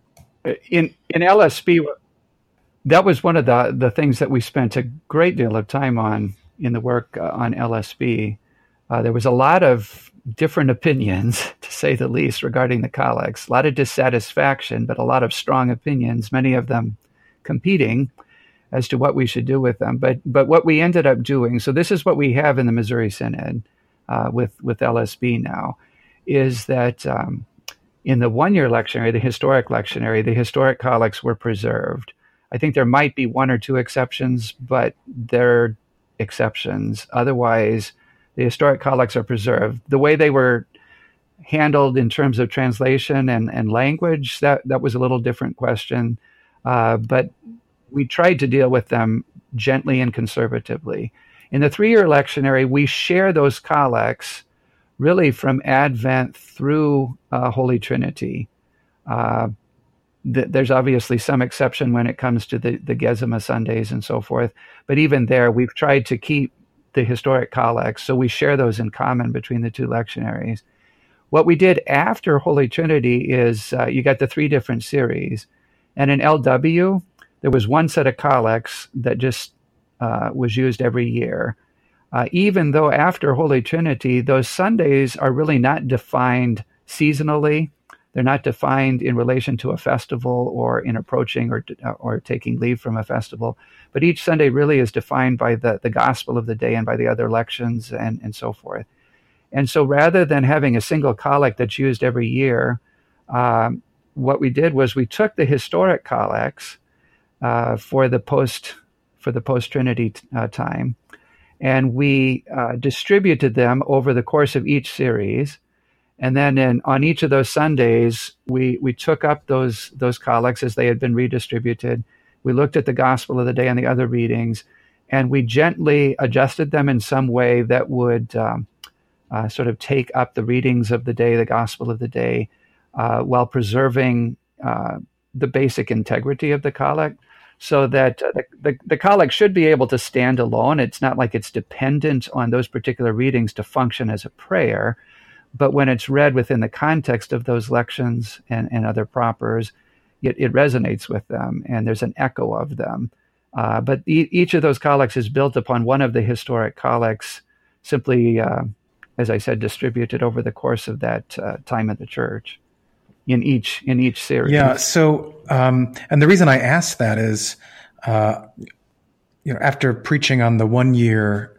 Speaker 2: in in L S B, that was one of the the things that we spent a great deal of time on in the work uh, on L S B. Uh, there was a lot of different opinions, to say the least, regarding the collects. A lot of dissatisfaction, but a lot of strong opinions, many of them competing as to what we should do with them. But but what we ended up doing, so this is what we have in the Missouri Synod uh, with, with L S B now, is that um, in the one-year lectionary, the historic lectionary, the historic collects were preserved. I think there might be one or two exceptions, but they're exceptions. Otherwise, the historic collects are preserved. The way they were handled in terms of translation and, and language, that, that was a little different question. Uh, but we tried to deal with them gently and conservatively. In the three-year lectionary, we share those collects really from Advent through uh, Holy Trinity. Uh, th- there's obviously some exception when it comes to the, the Gesima Sundays and so forth. But even there, we've tried to keep the historic collects, so we share those in common between the two lectionaries. What we did after Holy Trinity is uh, you got the three different series. And in L W, there was one set of collects that just uh, was used every year. Uh, even though after Holy Trinity, those Sundays are really not defined seasonally. They're not defined in relation to a festival or in approaching or or taking leave from a festival. But each Sunday really is defined by the, the gospel of the day and by the other lections and, and so forth. And so rather than having a single collect that's used every year, um, what we did was we took the historic collects uh, for the post for the post Trinity uh, time, and we uh, distributed them over the course of each series. And then in, on each of those Sundays, we we took up those those collects as they had been redistributed. We looked at the gospel of the day and the other readings, and we gently adjusted them in some way that would um, uh, sort of take up the readings of the day, the gospel of the day, uh, while preserving uh, the basic integrity of the collect, so that uh, the, the, the collect should be able to stand alone. It's not like it's dependent on those particular readings to function as a prayer, but when it's read within the context of those lections and, and other propers, it, it resonates with them, and there's an echo of them. Uh, but e- each of those collects is built upon one of the historic collects, simply, uh, as I said, distributed over the course of that uh, time of the church in each in each series.
Speaker 1: Yeah. So, um, and the reason I asked that is, uh, you know, after preaching on the one year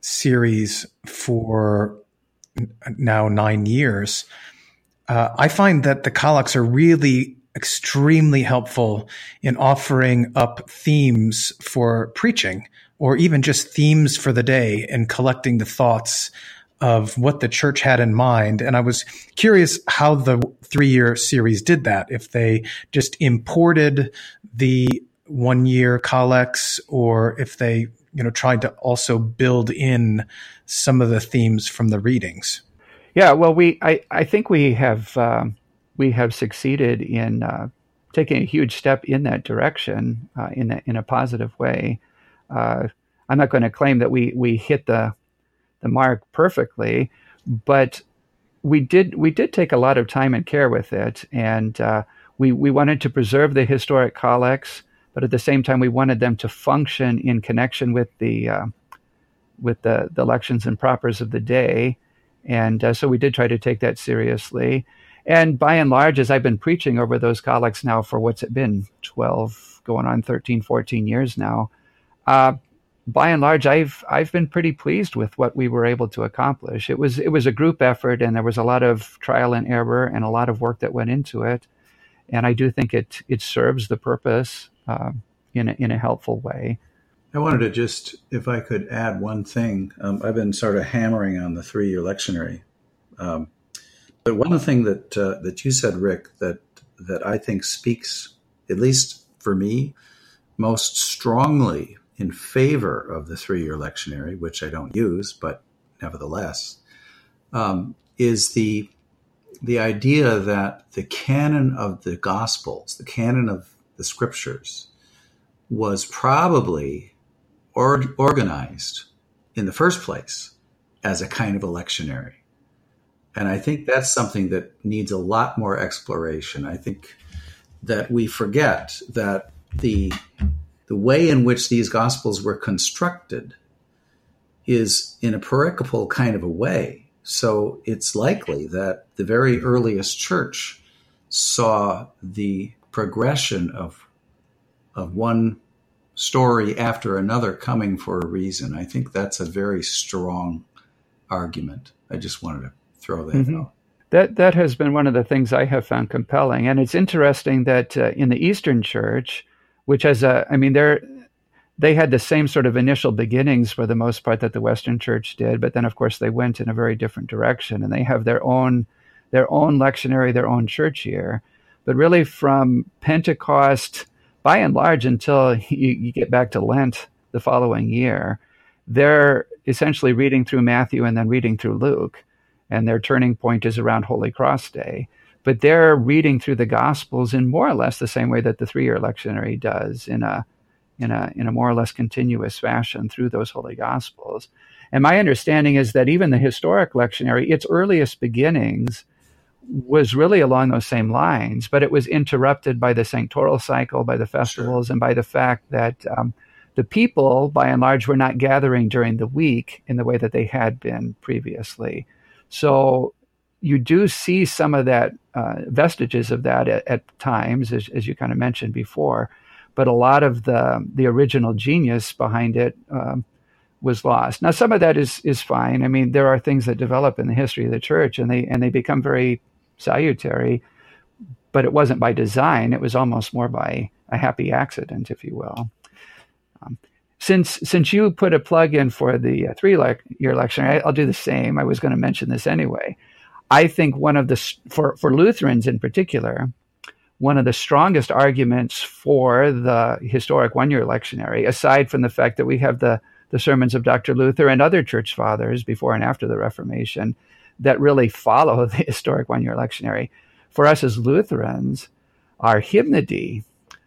Speaker 1: series for now nine years, uh, I find that the collects are really extremely helpful in offering up themes for preaching, or even just themes for the day, and collecting the thoughts of what the church had in mind. And I was curious how the three-year series did that, if they just imported the one-year collects, or if they, you know, tried to also build in some of the themes from the readings.
Speaker 2: Yeah, well, we I, I think we have um, we have succeeded in uh, taking a huge step in that direction uh, in a, in a positive way. Uh, I'm not going to claim that we we hit the the mark perfectly, but we did we did take a lot of time and care with it, and uh, we we wanted to preserve the historic collects, but at the same time we wanted them to function in connection with the uh, with the the lections and propers of the day, and uh, so we did try to take that seriously. And by and large, as I've been preaching over those collects now for what's it been, twelve, going on thirteen, fourteen years now, uh, by and large, I've I've been pretty pleased with what we were able to accomplish. It was it was a group effort, and there was a lot of trial and error and a lot of work that went into it. And I do think it it serves the purpose uh, in a, in a helpful way.
Speaker 3: I wanted to just, if I could add one thing. Um, I've been sort of hammering on the three-year lectionary, um, but one thing that uh, that you said, Rick, that that I think speaks, at least for me, most strongly in favor of the three-year lectionary, which I don't use, but nevertheless, um, is the the idea that the canon of the Gospels, the canon of the Scriptures, was probably or, organized in the first place as a kind of a lectionary. And I think that's something that needs a lot more exploration. I think that we forget that the the way in which these Gospels were constructed is in a pericopal kind of a way. So it's likely that the very earliest church saw the progression of of one story after another coming for a reason. I think that's a very strong argument. I just wanted to throw that mm-hmm. out.
Speaker 2: That that has been one of the things I have found compelling. And it's interesting that uh, in the Eastern Church, which has a, I mean, they're, they had the same sort of initial beginnings for the most part that the Western Church did, but then of course they went in a very different direction, and they have their own, their own lectionary, their own church year. But really from Pentecost, by and large, until you, you get back to Lent the following year, they're essentially reading through Matthew and then reading through Luke, and their turning point is around Holy Cross Day. But they're reading through the Gospels in more or less the same way that the three-year lectionary does, in a in a in a more or less continuous fashion through those Holy Gospels. And my understanding is that even the historic lectionary, its earliest beginnings was really along those same lines, but it was interrupted by the sanctoral cycle, by the festivals, sure. and by the fact that um, the people, by and large, were not gathering during the week in the way that they had been previously. So you do see some of that, uh, vestiges of that at, at times, as, as you kind of mentioned before, but a lot of the the original genius behind it um, was lost. Now, some of that is is fine. I mean, there are things that develop in the history of the church, and they and they become very salutary, but it wasn't by design. It was almost more by a happy accident, if you will. Um, since since you put a plug in for the uh, three-year lectionary, I'll do the same. I was going to mention this anyway. I think one of the, for, for Lutherans in particular, one of the strongest arguments for the historic one-year lectionary, aside from the fact that we have the, the sermons of Doctor Luther and other church fathers before and after the Reformation that really follow the historic one-year lectionary, for us as Lutherans, our hymnody,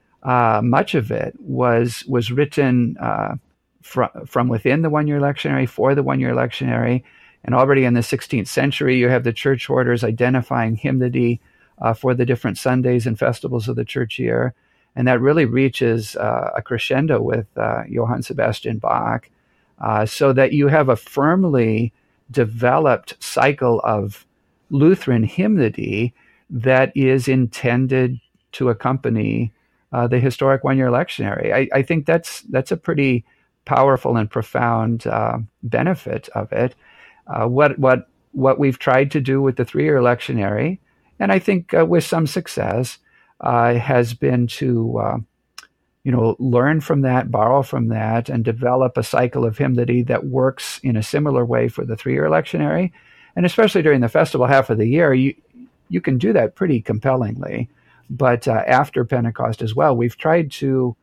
Speaker 2: uh, much of it was was written uh, fr- from within the one-year lectionary, for the one-year lectionary. And already in the sixteenth century, you have the church orders identifying hymnody uh, for the different Sundays and festivals of the church year. And that really reaches uh, a crescendo with uh, Johann Sebastian Bach, uh, so that you have a firmly developed cycle of Lutheran hymnody that is intended to accompany uh, the historic one-year lectionary. I, I think that's that's a pretty powerful and profound uh, benefit of it. Uh, what what what we've tried to do with the three-year lectionary, and I think uh, with some success, uh, has been to uh, you know learn from that, borrow from that, and develop a cycle of hymnody that works in a similar way for the three-year lectionary. And especially during the festival half of the year, you you can do that pretty compellingly. But uh, after Pentecost as well, we've tried to.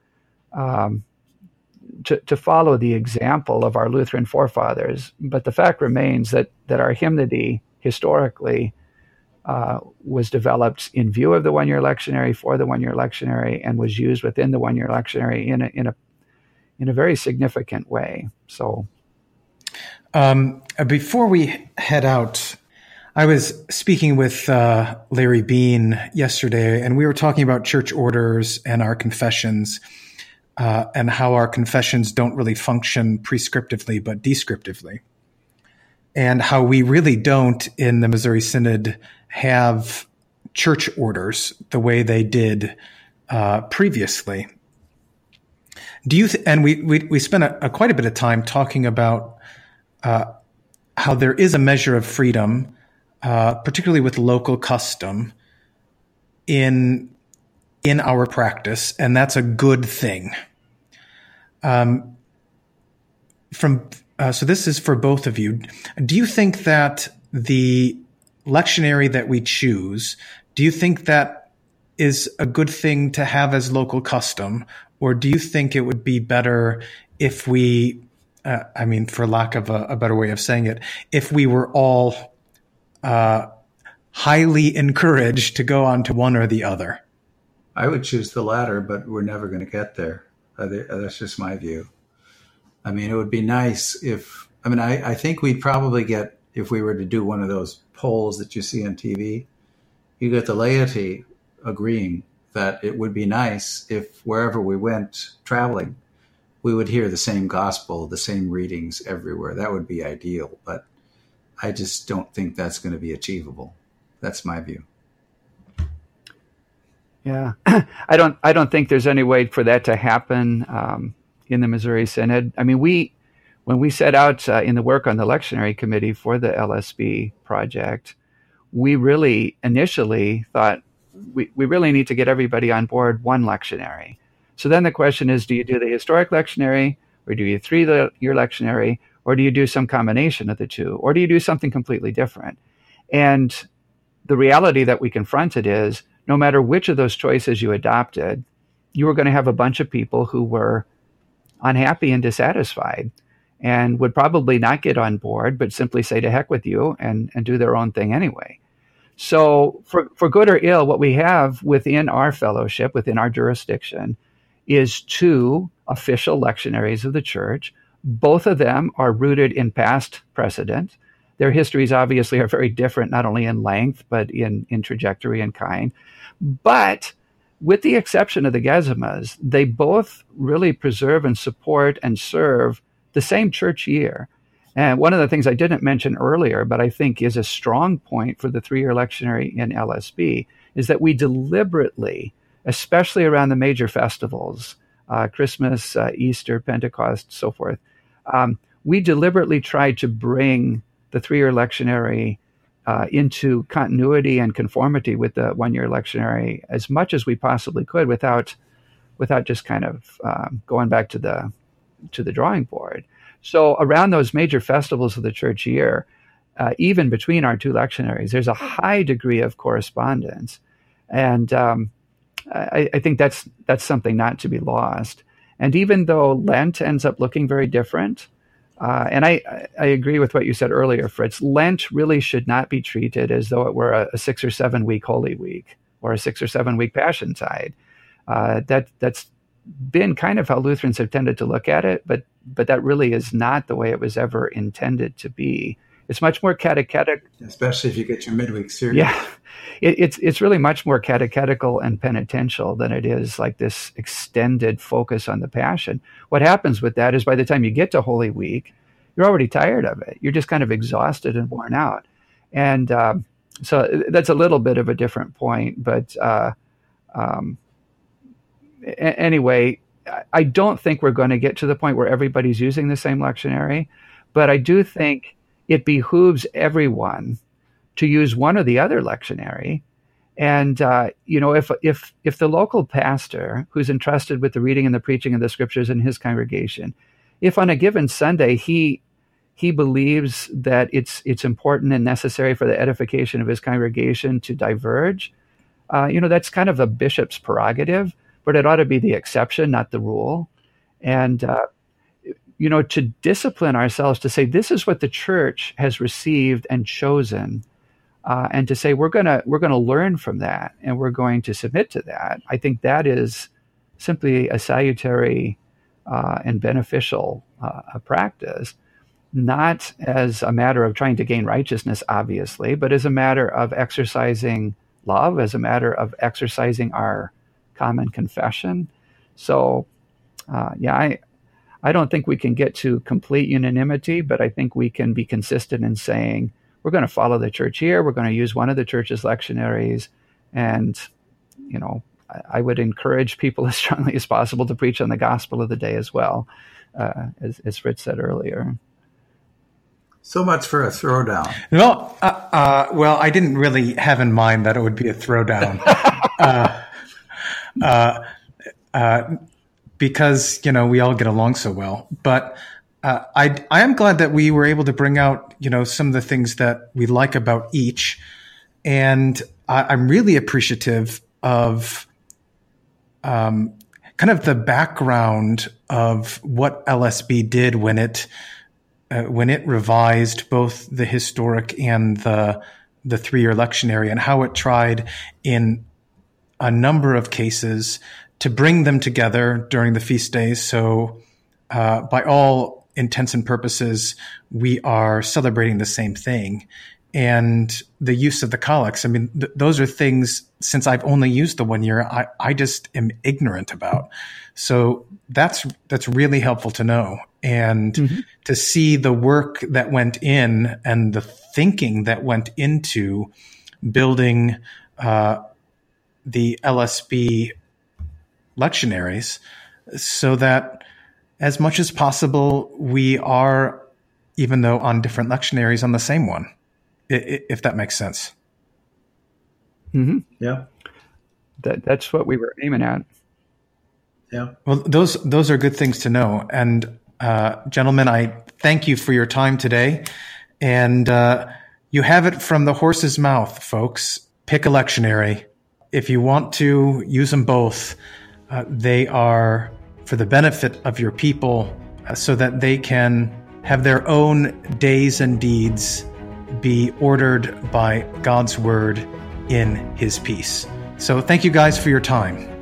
Speaker 2: Um, To, to follow the example of our Lutheran forefathers. But the fact remains that, that our hymnody historically uh, was developed in view of the one-year lectionary, for the one-year lectionary, and was used within the one-year lectionary in a, in a, in a very significant way. So,
Speaker 1: um, before we head out, I was speaking with uh, Larry Bean yesterday, and we were talking about church orders and our confessions. Uh, and how our confessions don't really function prescriptively, but descriptively. And how we really don't, in the Missouri Synod, have church orders the way they did uh, previously. Do you, th- and we, we, we spent a, a quite a bit of time talking about uh, how there is a measure of freedom, uh, particularly with local custom in, in our practice, and that's a good thing. Um, from, uh, so this is for both of you. Do you think that the lectionary that we choose, do you think that is a good thing to have as local custom? Or do you think it would be better if we, uh, I mean, for lack of a, a better way of saying it, if we were all uh, highly encouraged to go on to one or the other?
Speaker 3: I would choose the latter, but we're never going to get there. Uh, that's just my view. I mean, it would be nice if, I mean, I, I think we'd probably get, if we were to do one of those polls that you see on T V, you get the laity agreeing that it would be nice if wherever we went traveling, we would hear the same gospel, the same readings everywhere. That would be ideal, but I just don't think that's going to be achievable. That's my view.
Speaker 2: Yeah, I don't. I don't think there's any way for that to happen um, in the Missouri Synod. I mean, we when we set out uh, in the work on the lectionary committee for the L S B project, we really initially thought we, we really need to get everybody on board one lectionary. So then the question is, do you do the historic lectionary, or do you three-year lectionary, or do you do some combination of the two, or do you do something completely different? And the reality that we confronted is, no matter which of those choices you adopted, you were going to have a bunch of people who were unhappy and dissatisfied and would probably not get on board, but simply say to heck with you and, and do their own thing anyway. So for, for good or ill, what we have within our fellowship, within our jurisdiction, is two official lectionaries of the church. Both of them are rooted in past precedent. Their histories obviously are very different, not only in length, but in, in trajectory and kind. But with the exception of the Gezimas, they both really preserve and support and serve the same church year. And one of the things I didn't mention earlier, but I think is a strong point for the three-year lectionary in L S B, is that we deliberately, especially around the major festivals, uh, Christmas, uh, Easter, Pentecost, so forth, um, we deliberately tried to bring the three-year lectionary uh, into continuity and conformity with the one-year lectionary as much as we possibly could, without without just kind of um, going back to the to the drawing board. So around those major festivals of the church year, uh, even between our two lectionaries, there's a high degree of correspondence, and um, I, I think that's that's something not to be lost. And even though Lent ends up looking very different. Uh, and I, I agree with what you said earlier, Fritz. Lent really should not be treated as though it were a, a six or seven week Holy Week or a six or seven week Passiontide. Uh, that that's been kind of how Lutherans have tended to look at it, but but that really is not the way it was ever intended to be. It's much more catechetic,
Speaker 3: especially if you get your midweek series.
Speaker 2: Yeah, it, it's it's really much more catechetical and penitential than it is like this extended focus on the Passion. What happens with that is by the time you get to Holy Week, you're already tired of it. You're just kind of exhausted and worn out, and um, so that's a little bit of a different point. But uh, um, a- anyway, I don't think we're going to get to the point where everybody's using the same lectionary, but I do think it behooves everyone to use one or the other lectionary. And, uh, you know, if, if, if the local pastor who's entrusted with the reading and the preaching of the scriptures in his congregation, if on a given Sunday he, he believes that it's, it's important and necessary for the edification of his congregation to diverge, uh, you know, that's kind of a bishop's prerogative, but it ought to be the exception, not the rule. And, uh, you know, to discipline ourselves to say, this is what the church has received and chosen, uh, and to say, we're going to we're going to learn from that and we're going to submit to that. I think that is simply a salutary uh, and beneficial uh, practice, not as a matter of trying to gain righteousness, obviously, but as a matter of exercising love, as a matter of exercising our common confession. So, uh, yeah, I I don't think we can get to complete unanimity, but I think we can be consistent in saying we're going to follow the church here. We're going to use one of the church's lectionaries, and you know, I would encourage people as strongly as possible to preach on the gospel of the day as well, uh, as, as Fritz said earlier.
Speaker 3: So much for a throwdown.
Speaker 1: No, uh, uh, well, I didn't really have in mind that it would be a throwdown, uh, uh, uh, because you know we all get along so well. But uh, I, I am glad that we were able to bring out you know some of the things that we like about each, and I, I'm really appreciative of um, kind of the background of what L S B did when it. Uh, when it revised both the historic and the the three-year lectionary, and how it tried in a number of cases to bring them together during the feast days. So uh, by all intents and purposes, we are celebrating the same thing. And the use of the collects, I mean, th- those are things, since I've only used the one year, I, I just am ignorant about. So that's that's really helpful to know. And mm-hmm. to see the work that went in and the thinking that went into building uh, the L S B lectionaries, so that as much as possible, we are, even though on different lectionaries, on the same one, if that makes sense.
Speaker 2: Mm-hmm.
Speaker 3: Yeah.
Speaker 2: That, that's what we were aiming at.
Speaker 3: Yeah.
Speaker 1: Well, those those are good things to know. And uh, gentlemen, I thank you for your time today. And uh, you have it from the horse's mouth, folks. Pick a lectionary. If you want to, use them both. Uh, they are for the benefit of your people, uh, so that they can have their own days and deeds be ordered by God's word in his peace. So thank you guys for your time.